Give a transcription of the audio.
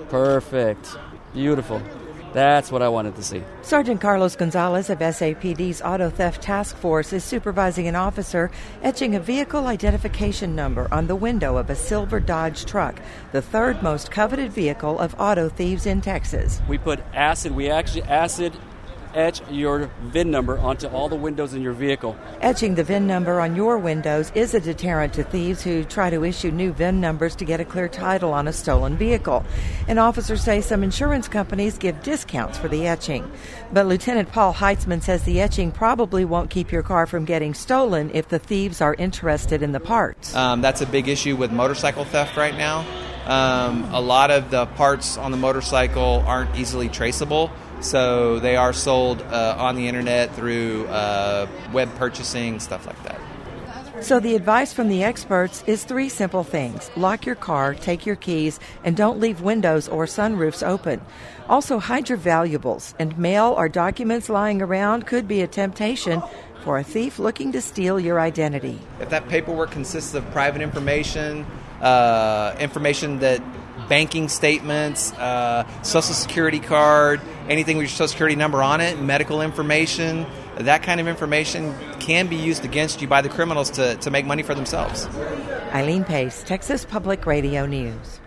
Perfect. Beautiful. That's what I wanted to see. Sergeant Carlos Gonzalez of SAPD's Auto Theft Task Force is supervising an officer etching a vehicle identification number on the window of a silver Dodge truck, the third most coveted vehicle of auto thieves in Texas. We put acid. We actually acid etch your VIN number onto all the windows in your vehicle. Etching the VIN number on your windows is a deterrent to thieves who try to issue new VIN numbers to get a clear title on a stolen vehicle. And officers say some insurance companies give discounts for the etching. But Lieutenant Paul Heitzman says the etching probably won't keep your car from getting stolen if the thieves are interested in the parts. That's a big issue with motorcycle theft right now. A lot of the parts on the motorcycle aren't easily traceable. So they are sold on the internet through web purchasing, stuff like that. So the advice from the experts is 3 simple things. Lock your car, take your keys, and don't leave windows or sunroofs open. Also, hide your valuables, and mail or documents lying around could be a temptation for a thief looking to steal your identity. If that paperwork consists of private information, information that banking statements, Social Security card, anything with your Social Security number on it, medical information, that kind of information can be used against you by the criminals to make money for themselves. Eileen Pace, Texas Public Radio News.